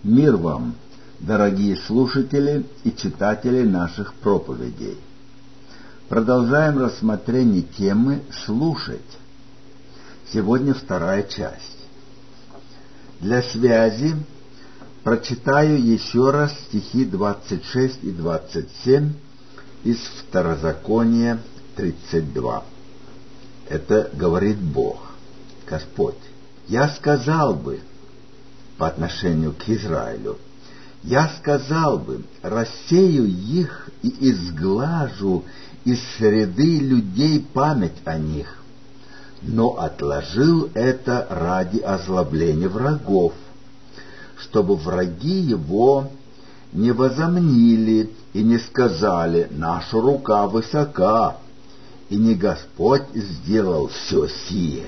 Мир вам, дорогие слушатели и читатели наших проповедей. Продолжаем рассмотрение темы «Слушать». Сегодня вторая часть. Для связи прочитаю еще раз стихи 26 и 27 из Второзакония 32. Это говорит Бог, Господь. «Я сказал бы по отношению к Израилю, я сказал бы, рассею их и изглажу из среды людей память о них, но отложил это ради озлобления врагов, чтобы враги его не возомнили и не сказали, наша рука высока, и не Господь сделал все сие».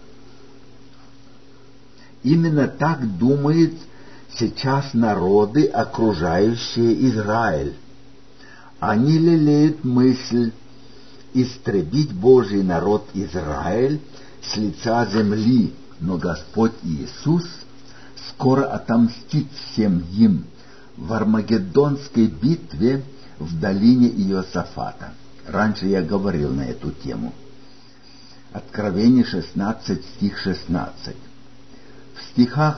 Именно так думают сейчас народы, окружающие Израиль. Они лелеют мысль истребить Божий народ Израиль с лица земли, но Господь Иисус скоро отомстит всем им в Армагеддонской битве в долине Иосафата. Раньше я говорил на эту тему. Откровение 16, стих 16. В стихах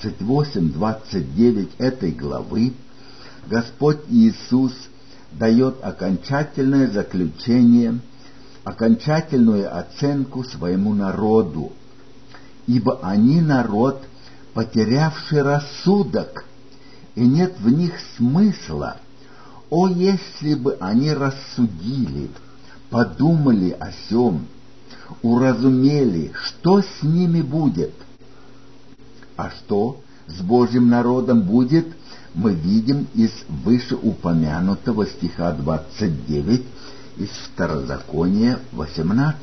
28-29 этой главы Господь Иисус дает окончательное заключение, окончательную оценку своему народу, ибо они народ, потерявший рассудок, и нет в них смысла. О, если бы они рассудили, подумали о сем, уразумели, что с ними будет. А что с Божьим народом будет, мы видим из вышеупомянутого стиха 29 из Второзакония 18.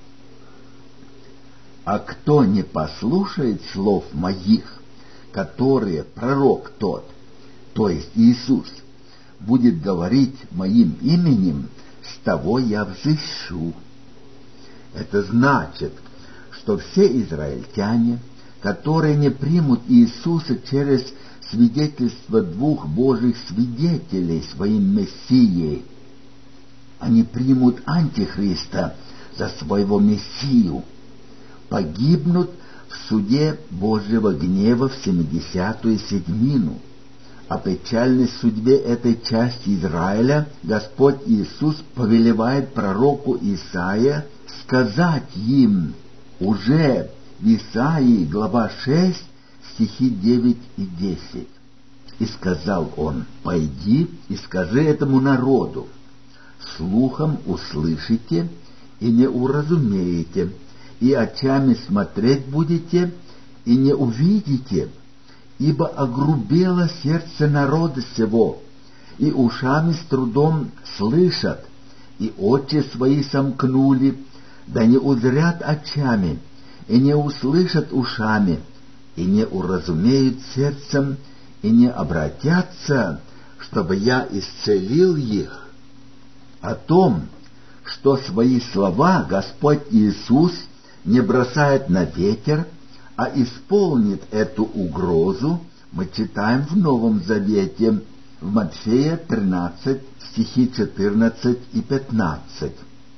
«А кто не послушает слов моих, которые пророк тот, то есть Иисус, будет говорить моим именем, с того я взыщу». Это значит, что все израильтяне, которые не примут Иисуса через свидетельство двух Божьих свидетелей своим Мессией, они примут Антихриста за своего Мессию, погибнут в суде Божьего гнева в 70-ю седьмину. О печальной судьбе этой части Израиля Господь Иисус повелевает пророку Исаия сказать им уже в Исаии, глава 6, стихи 9 и 10. «И сказал он, пойди и скажи этому народу, слухом услышите и не уразумеете, и очами смотреть будете и не увидите, ибо огрубело сердце народа сего, и ушами с трудом слышат, и очи свои сомкнули, да не узрят очами, и не услышат ушами, и не уразумеют сердцем, и не обратятся, чтобы я исцелил их». О том, что свои слова Господь Иисус не бросает на ветер, а исполнит эту угрозу, мы читаем в Новом Завете, в Матфея 13, стихи 14 и 15.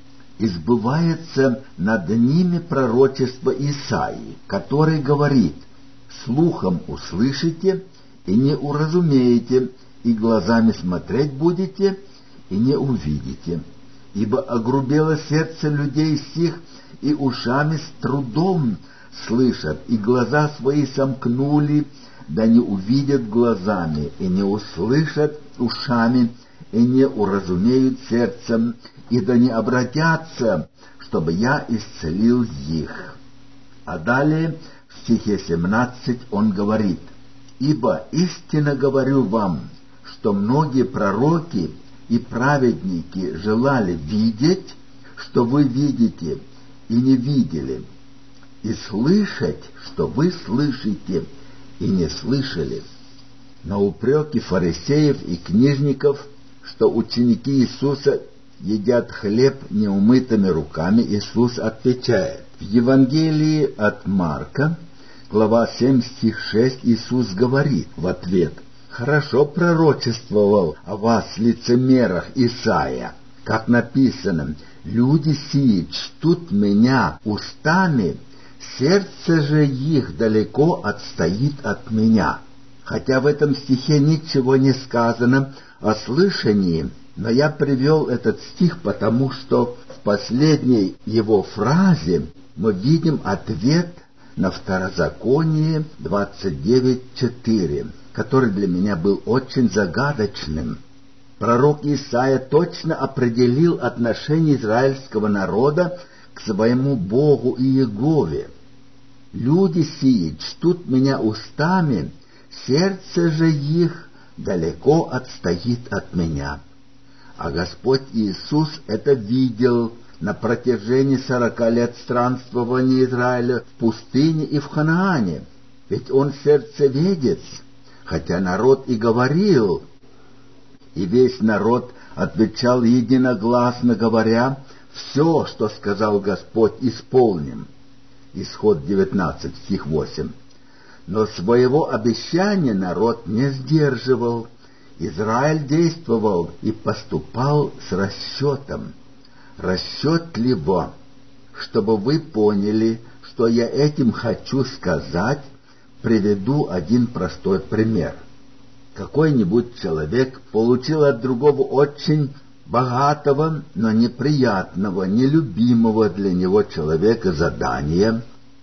«Избывается над ними пророчество Исаии, который говорит, слухом услышите и не уразумеете, и глазами смотреть будете и не увидите, ибо огрубело сердце людей сих, и ушами с трудом слышат, и глаза свои сомкнули, да не увидят глазами, и не услышат ушами, и не уразумеют сердцем, и да не обратятся, чтобы я исцелил их». А далее в стихе 17 он говорит, «Ибо истинно говорю вам, что многие пророки и праведники желали видеть, что вы видите, и не видели, и слышать, что вы слышите, и не слышали». На упреки фарисеев и книжников, что ученики Иисуса едят хлеб неумытыми руками, Иисус отвечает. В Евангелии от Марка, глава 7, стих 6, Иисус говорит в ответ: «Хорошо пророчествовал о вас, лицемерах, Исаия, как написано: люди сии чтут меня устами, сердце же их далеко отстоит от меня». Хотя в этом стихе ничего не сказано о слышании, но я привел этот стих потому, что в последней его фразе мы видим ответ на Второзаконие 29:4, который для меня был очень загадочным. Пророк Исаия точно определил отношение израильского народа к своему Богу Иегове. «Люди сии чтут меня устами, сердце же их далеко отстоит от меня». А Господь Иисус это видел на протяжении 40 лет странствования Израиля в пустыне и в Ханаане. Ведь Он сердцеведец, хотя народ и говорил, и весь народ отвечал единогласно, говоря: «Все, что сказал Господь, исполним». Исход 19, стих 8. Но своего обещания народ не сдерживал. Израиль действовал и поступал с расчетом. Расчетливо. Чтобы вы поняли, что я этим хочу сказать, приведу один простой пример. Какой-нибудь человек получил от другого очень богатого, но неприятного, нелюбимого для него человека задание.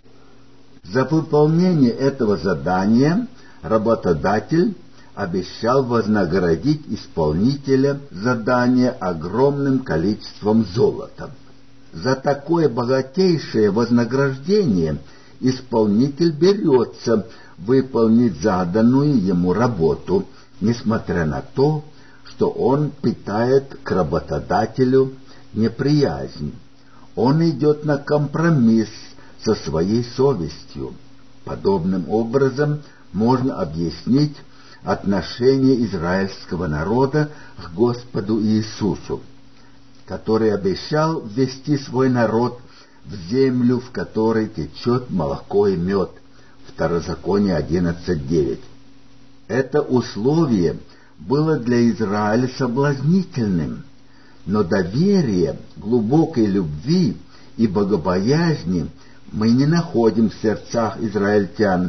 За выполнение этого задания работодатель обещал вознаградить исполнителя задания огромным количеством золота. За такое богатейшее вознаграждение исполнитель берется выполнить заданную ему работу, несмотря на то, что он питает к работодателю неприязнь. Он идет на компромисс со своей совестью. Подобным образом можно объяснить отношение израильского народа к Господу Иисусу, который обещал ввести свой народ в землю, в которой течет молоко и мед. Второзаконие 11:9. Это условие было для Израиля соблазнительным, но доверие, глубокой любви и богобоязни мы не находим в сердцах израильтян,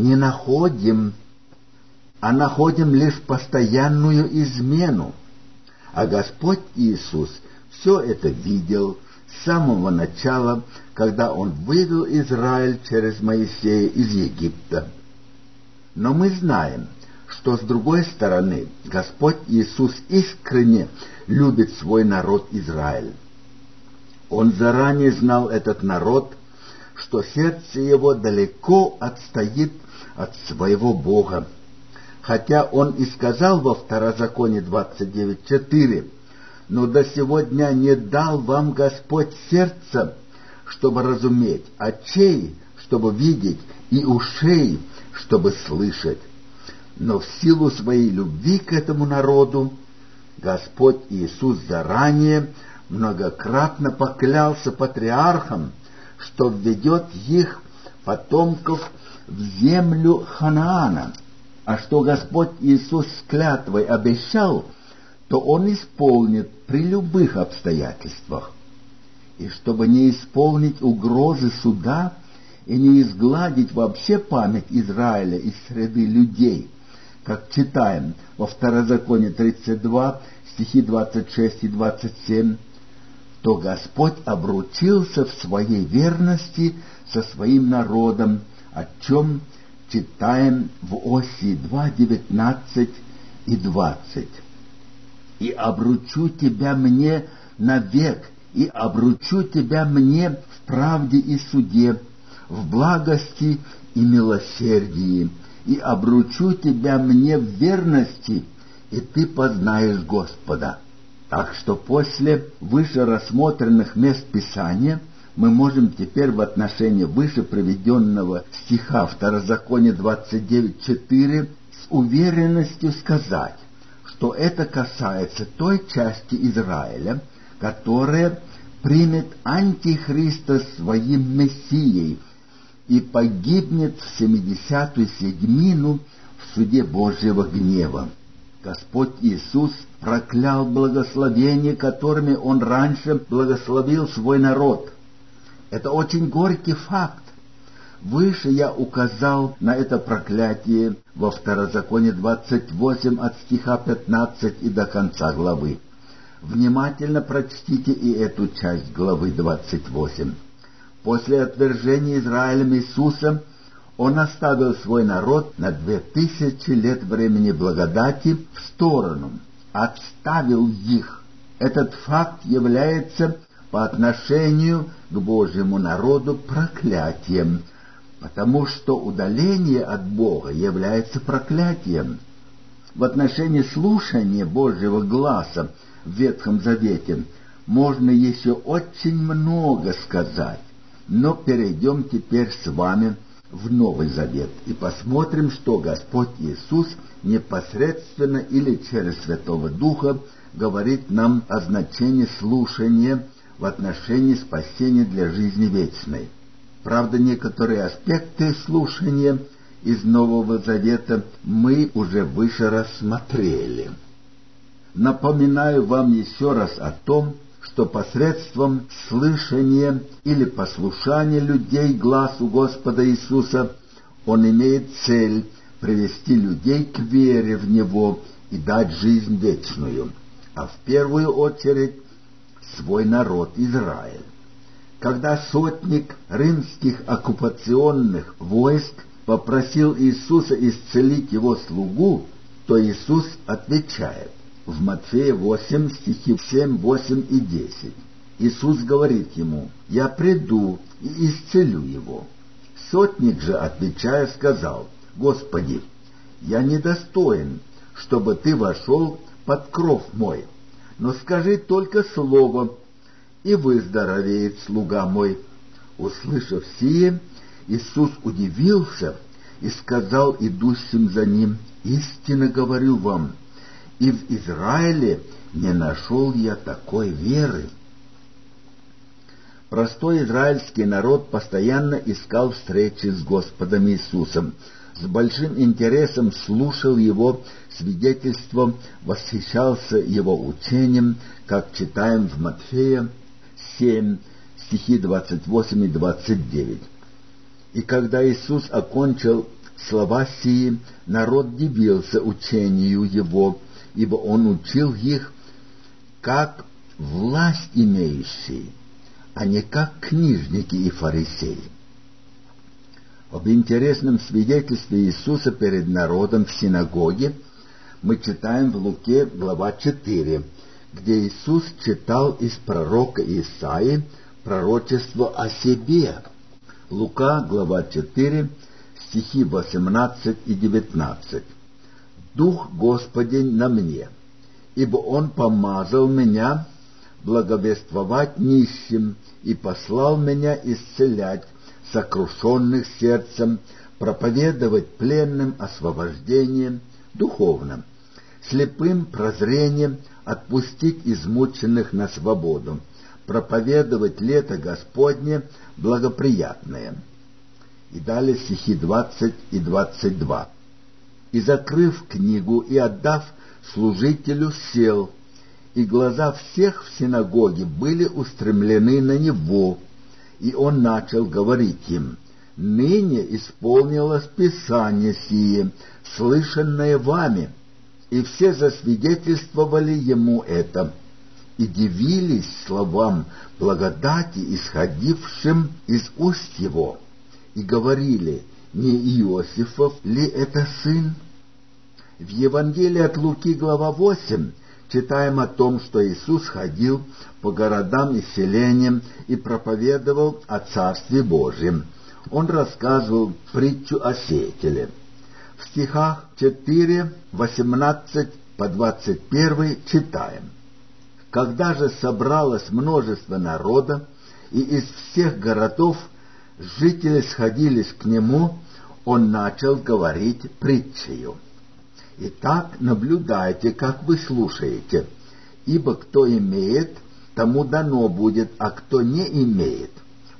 а находим лишь постоянную измену. А Господь Иисус все это видел с самого начала, когда Он вывел Израиль через Моисея из Египта. Но мы знаем, что с другой стороны Господь Иисус искренне любит свой народ Израиль. Он заранее знал этот народ, что сердце его далеко отстоит от своего Бога. Хотя Он и сказал во Второзаконии 29:4: «Но до сего дня не дал вам Господь сердца, чтобы разуметь, очей, чтобы видеть, и ушей, чтобы слышать». Но в силу своей любви к этому народу Господь Иисус заранее многократно поклялся патриархам, что введет их потомков в землю Ханаана. А что Господь Иисус с клятвой обещал, то Он исполнит при любых обстоятельствах. И чтобы не исполнить угрозы суда и не изгладить вообще память Израиля из среды людей, как читаем во Второзаконии 32, стихи 26 и 27, то Господь обручился в своей верности со своим народом, о чем читаем в Осии 2, 19 и 20. «И обручу тебя мне навек, и обручу тебя мне в правде и суде, в благости и милосердии, и обручу тебя мне в верности, и ты познаешь Господа». Так что после выше рассмотренных мест Писания мы можем теперь в отношении выше приведенного стиха Второзаконие 29:4 с уверенностью сказать, что это касается той части Израиля, которая примет Антихриста своим Мессией, и погибнет в 70-ю седьмину в суде Божьего гнева. Господь Иисус проклял благословения, которыми Он раньше благословил свой народ. Это очень горький факт. Выше я указал на это проклятие во Второзаконие 28 от стиха 15 и до конца главы. Внимательно прочтите и эту часть главы 28. После отвержения Израилем Иисуса Он оставил свой народ на 2000 лет времени благодати в сторону, отставил их. Этот факт является по отношению к Божьему народу проклятием, потому что удаление от Бога является проклятием. В отношении слушания Божьего гласа в Ветхом Завете можно еще очень много сказать, но перейдем теперь с вами в Новый Завет и посмотрим, что Господь Иисус непосредственно или через Святого Духа говорит нам о значении слушания в отношении спасения для жизни вечной. Правда, некоторые аспекты слушания из Нового Завета мы уже выше рассмотрели. Напоминаю вам еще раз о том, что посредством слышания или послушания людей глазу Господа Иисуса Он имеет цель привести людей к вере в Него и дать жизнь вечную, а в первую очередь свой народ Израиль. Когда сотник римских оккупационных войск попросил Иисуса исцелить его слугу, то Иисус отвечает в Матфея 8, стихи 7, 8 и 10. Иисус говорит ему: «Я приду и исцелю его». Сотник же, отвечая, сказал: «Господи, я недостоин, чтобы Ты вошел под кров мой, но скажи только слово, и выздоровеет слуга мой». Услышав сие, Иисус удивился и сказал идущим за Ним: «Истинно говорю вам, и в Израиле не нашел я такой веры». Простой израильский народ постоянно искал встречи с Господом Иисусом, с большим интересом слушал Его свидетельство, восхищался Его учением, как читаем в Матфея 7, стихи 28 и 29. И когда Иисус окончил слова сии, народ дивился учению Его, ибо Он учил их как власть имеющие, а не как книжники и фарисеи. Об интересном свидетельстве Иисуса перед народом в синагоге мы читаем в Луке, глава 4, где Иисус читал из пророка Исаии пророчество о себе. Лука, глава 4, стихи 18 и 19. «Дух Господень на мне, ибо Он помазал меня благовествовать нищим и послал меня исцелять сокрушенных сердцем, проповедовать пленным освобождение духовным, слепым прозрение, отпустить измученных на свободу, проповедовать лето Господне благоприятное». И далее стихи 20 и 22. «И, закрыв книгу и отдав служителю, сел, и глаза всех в синагоге были устремлены на него, и он начал говорить им: ныне исполнилось Писание сие, слышанное вами». И все засвидетельствовали ему это, и дивились словам благодати, исходившим из уст его, и говорили: не Иосифов ли это сын? В Евангелии от Луки, глава 8, читаем о том, что Иисус ходил по городам и селениям и проповедовал о Царстве Божьем. Он рассказывал притчу о сеятеле. В стихах 4, 18 по 21 читаем: «Когда же собралось множество народа, и из всех городов жители сходились к нему, он начал говорить притчею: Итак, наблюдайте, как вы слушаете, ибо кто имеет, тому дано будет, а кто не имеет,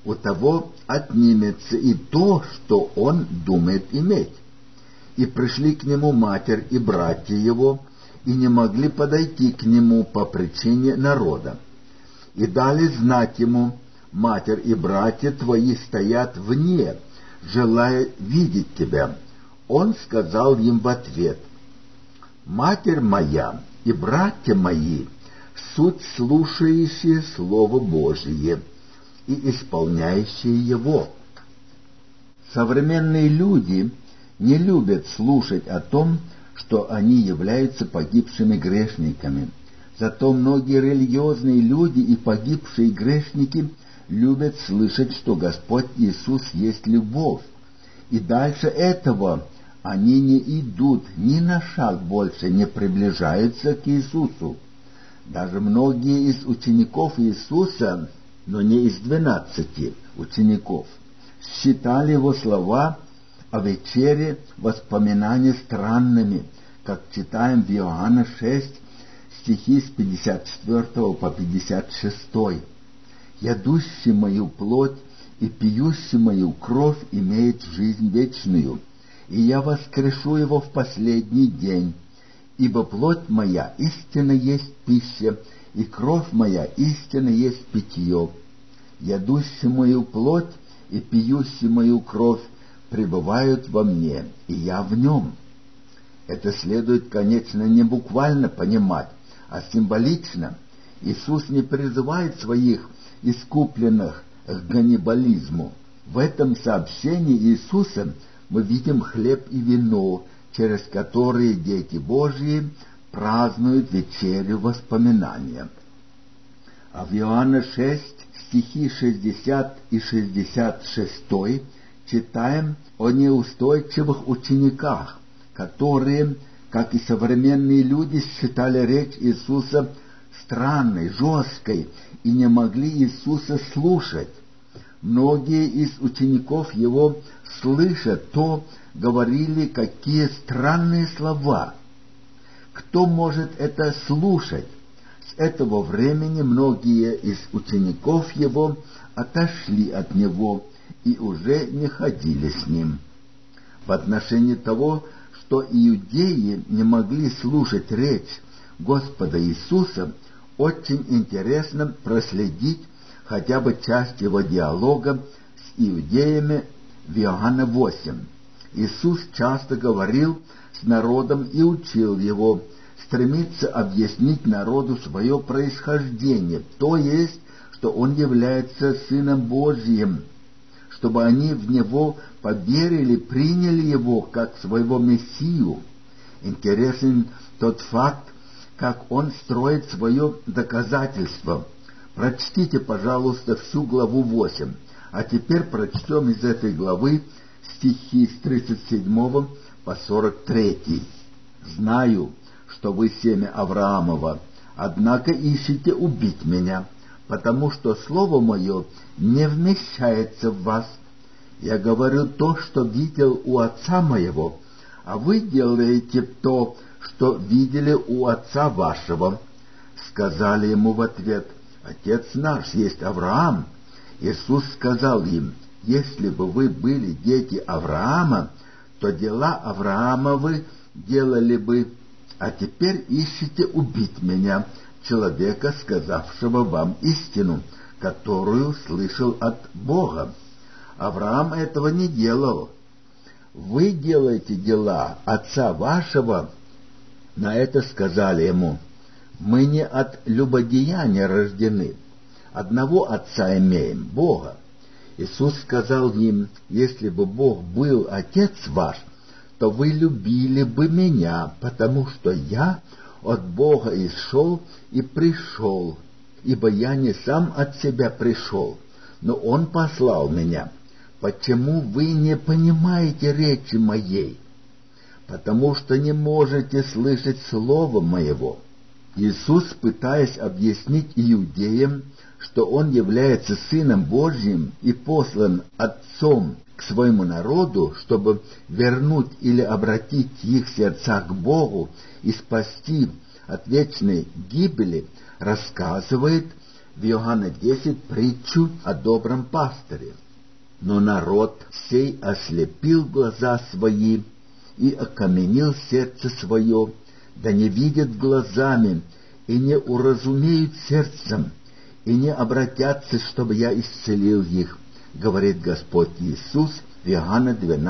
у того отнимется и то, что он думает иметь. И пришли к нему матерь и братья его, и не могли подойти к нему по причине народа. И дали знать ему: матерь и братья твои стоят вне, желая видеть тебя. Он сказал им в ответ: матерь моя и братья мои суть слушающие Слово Божие и исполняющие его. Современные люди не любят слушать о том, что они являются погибшими грешниками. Зато многие религиозные люди и погибшие грешники любят слышать, что Господь Иисус есть любовь. И дальше этого они не идут, ни на шаг больше не приближаются к Иисусу. Даже многие из учеников Иисуса, но не из 12 учеников, считали его слова о вечере воспоминания странными, как читаем в Иоанна 6, стихи с 54 по 56. «Ядущий мою плоть и пьющий мою кровь имеет жизнь вечную, и я воскрешу его в последний день. Ибо плоть моя истинно есть пища, и кровь моя истинно есть питье. Ядущий мою плоть и пьющий мою кровь пребывают во мне, и я в нем». Это следует, конечно, не буквально понимать, а символично. Иисус не призывает своих искупленных к ганнибализму. В этом сообщении Иисуса мы видим хлеб и вино, через которые дети Божьи празднуют вечерю воспоминания. А в Иоанна 6, стихи 60 и 66 читаем о неустойчивых учениках, которые, как и современные люди, считали речь Иисуса странной, жесткой и не могли Иисуса слушать. Многие из учеников Его, слыша то, говорили, какие странные слова. Кто может это слушать? С этого времени многие из учеников Его отошли от Него и уже не ходили с Ним. В отношении того, что иудеи не могли слушать речь Господа Иисуса, очень интересно проследить хотя бы часть его диалога с иудеями в Иоанна 8. Иисус часто говорил с народом и учил его, стремится объяснить народу свое происхождение, то есть, что он является Сыном Божьим, чтобы они в Него поверили, приняли Его как своего Мессию. Интересен тот факт, как он строит свое доказательство. Прочтите, пожалуйста, всю главу 8. А теперь прочтем из этой главы стихи с 37 по 43. «Знаю, что вы семя Авраамова, однако ищете убить меня, потому что слово мое не вмещается в вас. Я говорю то, что видел у отца моего, а вы делаете то, что видели у отца вашего». Сказали ему в ответ: «Отец наш есть Авраам». Иисус сказал им: «Если бы вы были дети Авраама, то дела Авраамовы делали бы, а теперь ищете убить меня, человека, сказавшего вам истину, которую слышал от Бога. Авраам этого не делал. Вы делаете дела отца вашего». На это сказали ему: «Мы не от любодеяния рождены, одного отца имеем, Бога». Иисус сказал им: «Если бы Бог был отец ваш, то вы любили бы меня, потому что я от Бога исшел и пришел, ибо я не сам от себя пришел, но Он послал меня. Почему вы не понимаете речи моей? Потому что не можете слышать слова моего». Иисус, пытаясь объяснить иудеям, что Он является Сыном Божьим и послан Отцом к своему народу, чтобы вернуть или обратить их сердца к Богу и спасти от вечной гибели, рассказывает, в Иоанна 10 притчу о добром пастыре. Но народ сей ослепил глаза свои и окаменил сердце свое, да не видят глазами, и не уразумеют сердцем, и не обратятся, чтобы я исцелил их, говорит Господь Иисус в Иоанна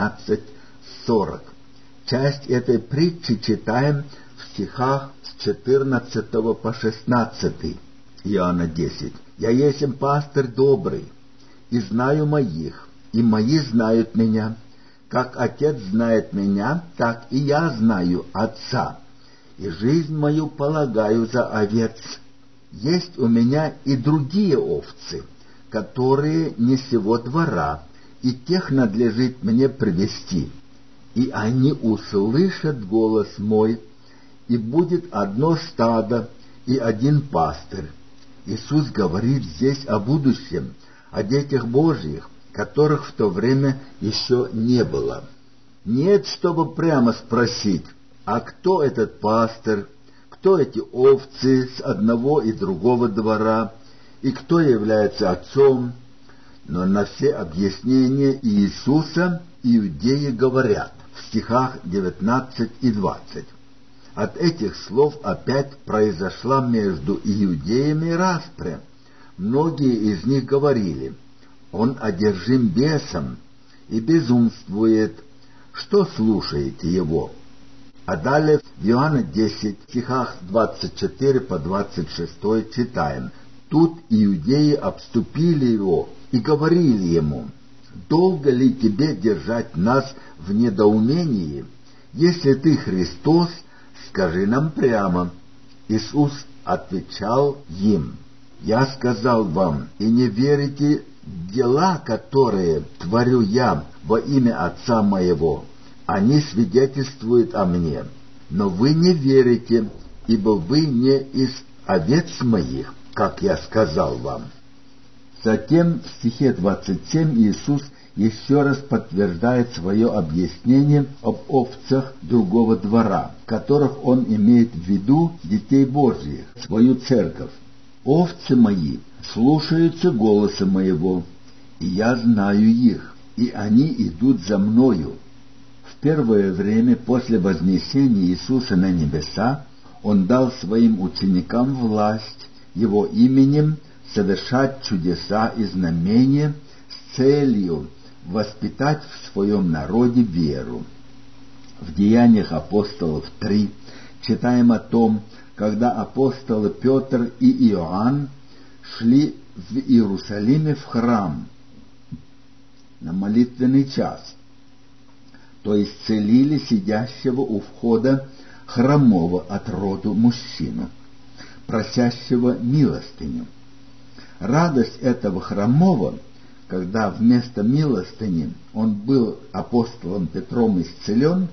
12:40. Часть этой притчи читаем в стихах с 14 по 16 Иоанна 10. «Я есмь пастырь добрый, и знаю моих, и мои знают меня. Как Отец знает меня, так и я знаю Отца, и жизнь мою полагаю за овец. Есть у меня и другие овцы, которые не сего двора, и тех надлежит мне привести. И они услышат голос мой, и будет одно стадо и один пастырь». Иисус говорит здесь о будущем, о детях Божьих, которых в то время еще не было. Нет, чтобы прямо спросить, а кто этот пастырь, кто эти овцы с одного и другого двора, и кто является отцом. Но на все объяснения Иисуса иудеи говорят в стихах 19 и 20. От этих слов опять произошла между иудеями распря. Многие из них говорили: «Он одержим бесом и безумствует, что слушаете его?» А далее в Иоанна 10, стихах 24 по 26 читаем: «Тут иудеи обступили его и говорили ему: долго ли тебе держать нас в недоумении? Если ты Христос, скажи нам прямо». Иисус отвечал им: «Я сказал вам, и не верите дела, которые творю я во имя Отца моего. Они свидетельствуют о мне, но вы не верите, ибо вы не из овец моих, как я сказал вам». Затем в стихе 27 Иисус еще раз подтверждает свое объяснение об овцах другого двора, которых Он имеет в виду детей Божьих, свою церковь. «Овцы мои слушаются голоса моего, и я знаю их, и они идут за мною». В первое время после вознесения Иисуса на небеса Он дал своим ученикам власть Его именем совершать чудеса и знамения с целью воспитать в своем народе веру. В Деяниях апостолов 3 читаем о том, когда апостолы Петр и Иоанн шли в Иерусалиме в храм на молитвенный час, то есть исцелили сидящего у входа хромого от роду мужчину, просящего милостыню. Радость этого хромого, когда вместо милостыни он был апостолом Петром исцелен,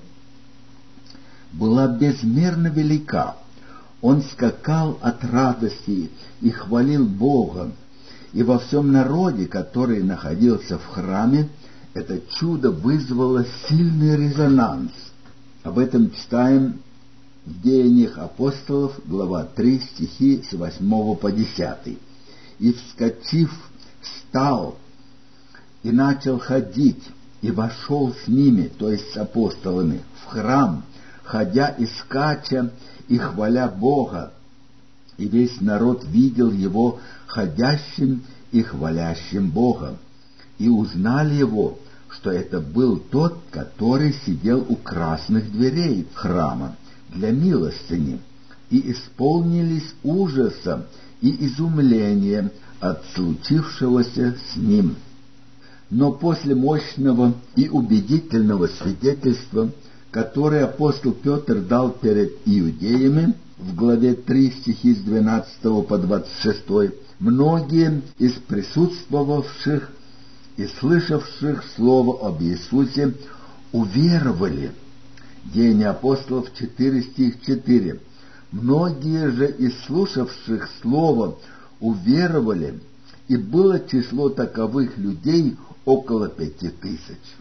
была безмерно велика. Он скакал от радости и хвалил Бога, и во всем народе, который находился в храме, это чудо вызвало сильный резонанс. Об этом читаем в Деяниях апостолов, глава 3, стихи с 8 по 10. «И, вскочив, встал и начал ходить, и вошел с ними, то есть с апостолами, в храм, ходя и скача, и хваля Бога. И весь народ видел его ходящим и хвалящим Бога, и узнали его, что это был тот, который сидел у красных дверей храма для милостыни, и исполнились ужаса и изумления от случившегося с ним». Но после мощного и убедительного свидетельства, которое апостол Петр дал перед иудеями в главе 3 стихи с 12 по 26, многие из присутствовавших и слышавших слово об Иисусе уверовали. Деяния апостолов 4 стих 4. Многие же из слушавших слово уверовали, и было число таковых людей около 5000.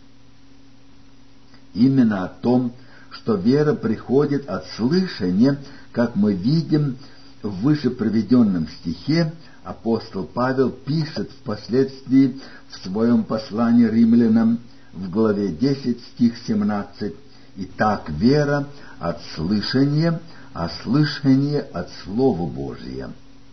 Именно о том, что вера приходит от слышания, как мы видим в выше приведенном стихе, апостол Павел пишет впоследствии в своем послании римлянам в главе 10, стих 17: «Итак, вера от слышания, а слышание от Слова Божия».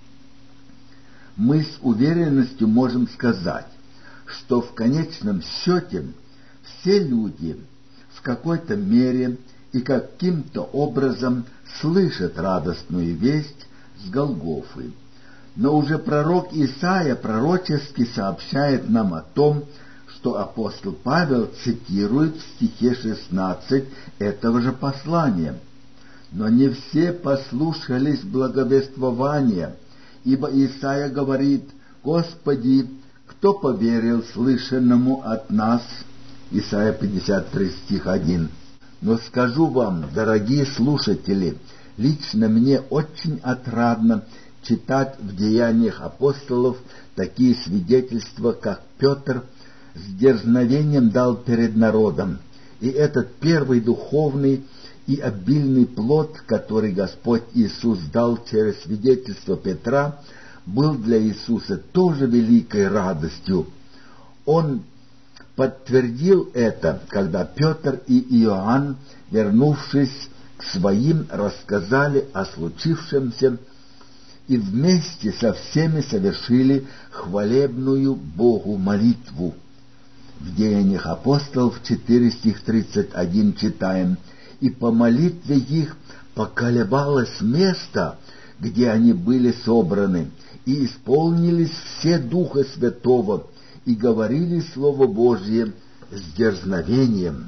Мы с уверенностью можем сказать, что в конечном счете все люди в какой-то мере и каким-то образом слышат радостную весть с Голгофы. Но уже пророк Исаия пророчески сообщает нам о том, что апостол Павел цитирует в стихе 16 этого же послания. «Но не все послушались благовествования, ибо Исаия говорит: Господи, кто поверил слышанному от нас?» Исайя 53, стих 1. Но скажу вам, дорогие слушатели, лично мне очень отрадно читать в Деяниях апостолов такие свидетельства, как Петр с дерзновением дал перед народом. И этот первый духовный и обильный плод, который Господь Иисус дал через свидетельство Петра, был для Иисуса тоже великой радостью. Он подтвердил это, когда Петр и Иоанн, вернувшись к своим, рассказали о случившемся и вместе со всеми совершили хвалебную Богу молитву. В Деяниях апостолов 4, стих 31 читаем: «И по молитве их поколебалось место, где они были собраны, и исполнились все Духа Святого, и говорили Слово Божье с дерзновением».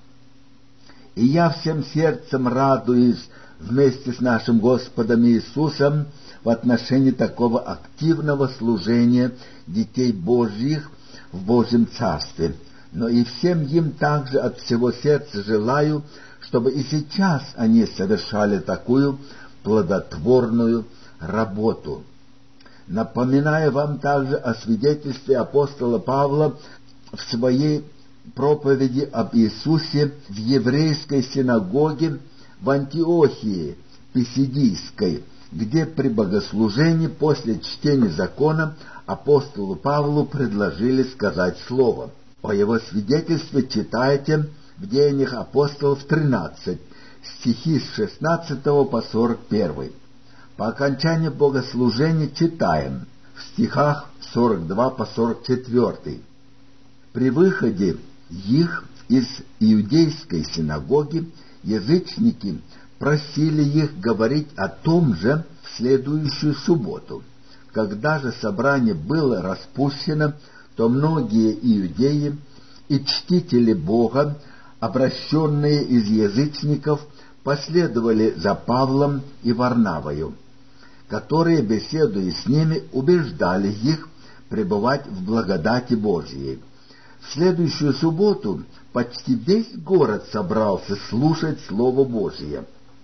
И я всем сердцем радуюсь вместе с нашим Господом Иисусом в отношении такого активного служения детей Божьих в Божьем Царстве. Но и всем им также от всего сердца желаю, чтобы и сейчас они совершали такую плодотворную работу. Напоминаю вам также о свидетельстве апостола Павла в своей проповеди об Иисусе в еврейской синагоге в Антиохии Писидийской, где при богослужении после чтения закона апостолу Павлу предложили сказать слово. О его свидетельстве читайте в Деяниях апостолов 13, стихи с 16 по 41. По окончании богослужения читаем в стихах 42 по 44. «При выходе их из иудейской синагоги язычники просили их говорить о том же в следующую субботу. Когда же собрание было распущено, то многие иудеи и чтители Бога, обращенные из язычников, последовали за Павлом и Варнавою, которые, беседуя с ними, убеждали их пребывать в благодати Божьей. В следующую субботу почти весь город собрался слушать Слово Божие.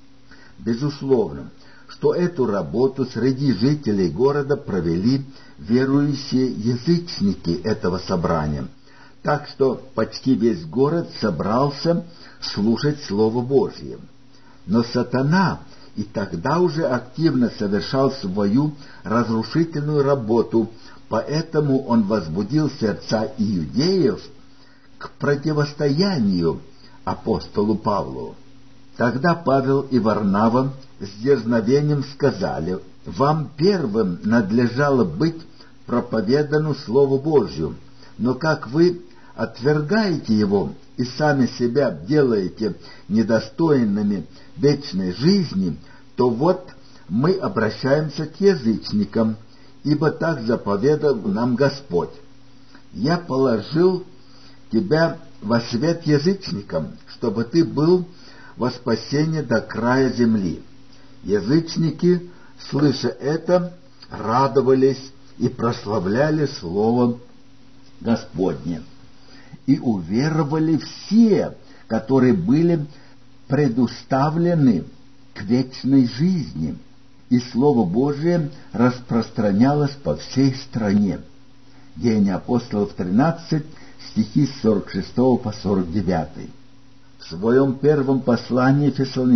Безусловно, что эту работу среди жителей города провели верующие язычники этого собрания, так что почти весь город собрался слушать Слово Божие. Но сатана и тогда уже активно совершал свою разрушительную работу, поэтому он возбудил сердца иудеев к противостоянию апостолу Павлу. Тогда Павел и Варнава с дерзновением сказали: «Вам первым надлежало быть проповедану Слову Божью, но как вы отвергаете его и сами себя делаете недостойными вечной жизни, то вот мы обращаемся к язычникам, ибо так заповедал нам Господь: я положил тебя во свет язычникам, чтобы ты был во спасение до края земли». Язычники, слыша это, радовались и прославляли Слово Господне. И уверовали все, которые были предуставлены к вечной жизни, и Слово Божие распространялось по всей стране. Деяния апостолов 13, стихи с 46 по 49. В своем первом послании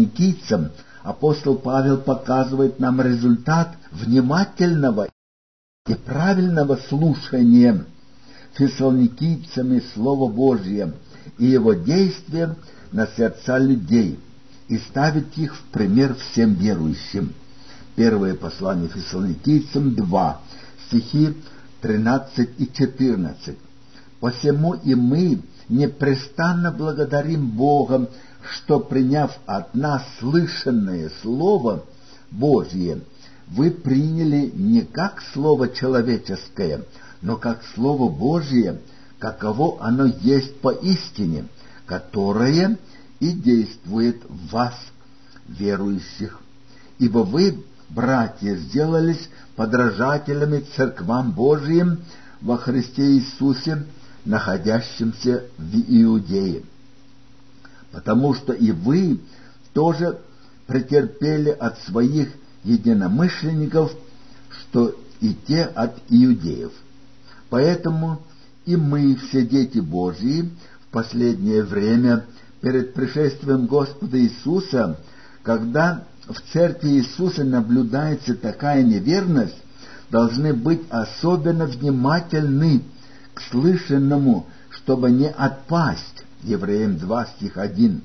фессалоникийцам апостол Павел показывает нам результат внимательного и правильного слушания фессалоникийцами Слова Божия и его действия на сердца людей, и ставить их в пример всем верующим. Первое послание Фессалоникийцам 2, стихи 13 и 14. «Посему и мы непрестанно благодарим Бога, что, приняв от нас слышанное Слово Божье, вы приняли не как Слово человеческое, но как Слово Божие, каково оно есть поистине, которое и действует в вас, верующих. Ибо вы, братья, сделались подражателями церквам Божиим во Христе Иисусе, находящимся в Иудее. Потому что и вы тоже претерпели от своих единомышленников, что и те от иудеев. Поэтому и мы, все дети Божьи, в последнее время, перед пришествием Господа Иисуса, когда в церкви Иисуса наблюдается такая неверность, должны быть особенно внимательны к слышанному, чтобы не отпасть. Евреям 2, стих 1.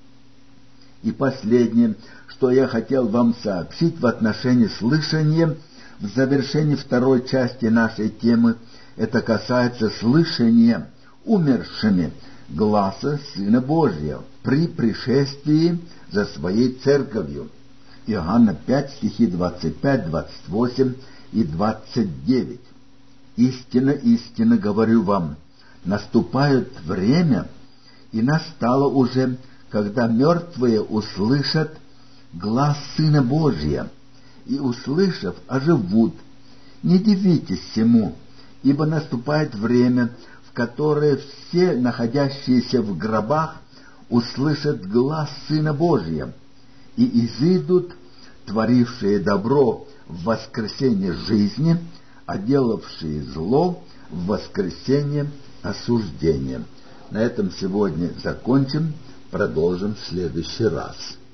И последнее, что я хотел вам сообщить в отношении слышания, в завершении второй части нашей темы, это касается слышания умершими гласа Сына Божьего при пришествии за своей церковью. Иоанна 5, стихи 25, 28 и 29. «Истинно, истинно говорю вам, наступает время, и настало уже, когда мертвые услышат глас Сына Божия, и, услышав, оживут. Не дивитесь сему, ибо наступает время, в которое все находящиеся в гробах услышат глас Сына Божия, и изыдут творившие добро в воскресенье жизни, а делавшие зло в воскресенье осуждения». На этом сегодня закончим, продолжим в следующий раз.